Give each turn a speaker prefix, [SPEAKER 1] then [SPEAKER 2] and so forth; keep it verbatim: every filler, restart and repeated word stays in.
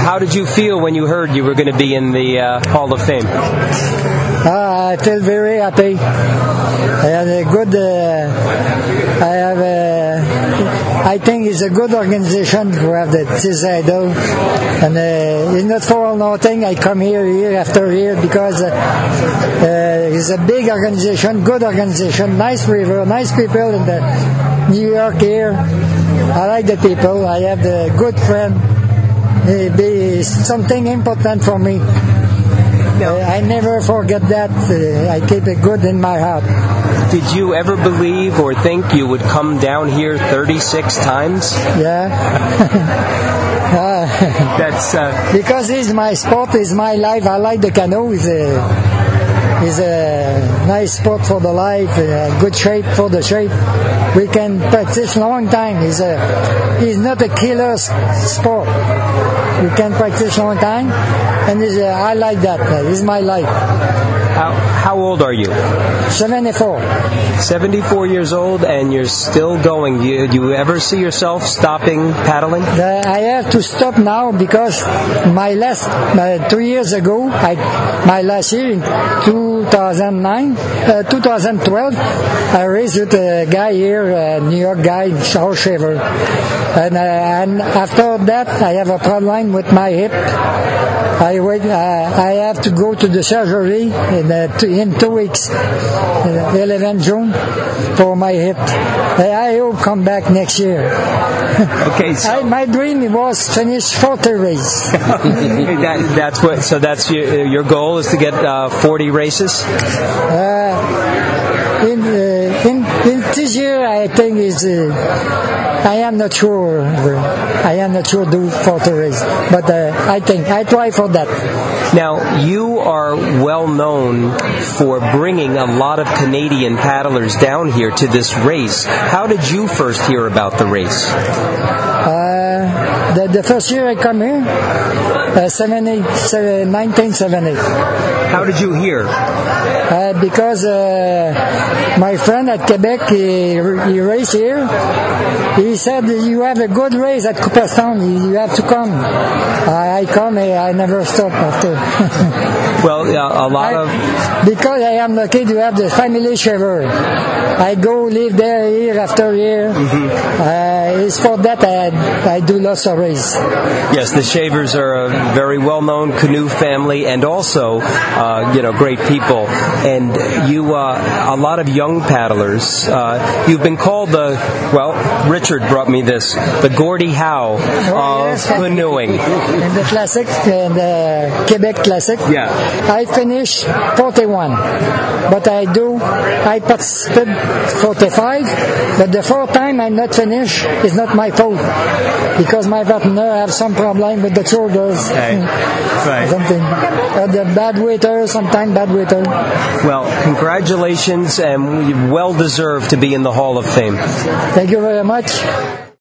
[SPEAKER 1] how did you feel when you heard you were going to be in the uh, Hall of Fame?
[SPEAKER 2] Uh, I feel very happy. I had a good. Uh, I have. A, I think it's a good organization to have the this idol, and uh, it's not for nothing. I come here year after year because uh, uh, it's a big organization, good organization, nice river, nice people in the New York here. I like the people. I have the good friend. It be something important for me. Uh, I never forget that. Uh, I keep it good in my heart.
[SPEAKER 1] Did you ever believe or think you would come down here thirty-six times?
[SPEAKER 2] Yeah. uh,
[SPEAKER 1] That's uh...
[SPEAKER 2] because it's my sport, it's my life. I like the canoe. It's a, it's a nice sport for the life, uh, good shape for the shape. We can practice long time. It's a, it's not a killer sport. We can practice long time, and it's, uh, I like that. Uh, it's my life.
[SPEAKER 1] How, how old are you?
[SPEAKER 2] seventy-four.
[SPEAKER 1] seventy-four years old, and you're still going. Do you, do you ever see yourself stopping paddling?
[SPEAKER 2] Uh, I have to stop now because my last, uh, two years ago, I, my last year in two thousand nine, uh, two thousand twelve, I raced with a guy here, a New York guy, Charles Shaver. And, uh, and after that, I have a problem with my hip. I wait. Uh, I have to go to the surgery in, uh, two, in two weeks, uh, eleventh June, for my hip. Uh, I hope come back next year.
[SPEAKER 1] Okay, so
[SPEAKER 2] I, my dream was finish forty races.
[SPEAKER 1] that, that's what. So that's your, your goal is to get uh, forty races.
[SPEAKER 2] Uh, in, uh, in in this year, I think is. Uh, I am not sure. I am not sure do forty races, but uh, I think I try for that.
[SPEAKER 1] Now, you are well known for bringing a lot of Canadian paddlers down here to this race. How did you first hear about the race?
[SPEAKER 2] Uh, the, the first year I come here, uh, seventy, nineteen seventy.
[SPEAKER 1] How did you hear?
[SPEAKER 2] Uh, because uh, my friend at Quebec, he, he raced here. He said, you have a good race at Cooperstown, you have to come. I, I come, I never stop after.
[SPEAKER 1] Well, uh, a lot
[SPEAKER 2] I,
[SPEAKER 1] of...
[SPEAKER 2] Because I am lucky to have the family shaver. I go live there year after year. Mm-hmm. Uh, it's for that I, I do lots of races.
[SPEAKER 1] Yes, the Shavers are a very well-known canoe family and also, uh, you know, great people. And you, uh, a lot of young paddlers, uh, you've been called the, well, Richard brought me this, the Gordie Howe
[SPEAKER 2] oh,
[SPEAKER 1] of
[SPEAKER 2] yes.
[SPEAKER 1] canoeing.
[SPEAKER 2] In the classic, in the Quebec Classic,
[SPEAKER 1] yeah.
[SPEAKER 2] I finished forty-one, but I do, I participated forty-five, but the fourth time I'm not finished is not my fault, because my partner have some problem with the shoulders.
[SPEAKER 1] Right. Right.
[SPEAKER 2] Something. Uh, the bad waiter, sometimes bad waiter.
[SPEAKER 1] Well, congratulations, and well deserved to be in the Hall of Fame.
[SPEAKER 2] Thank you very much.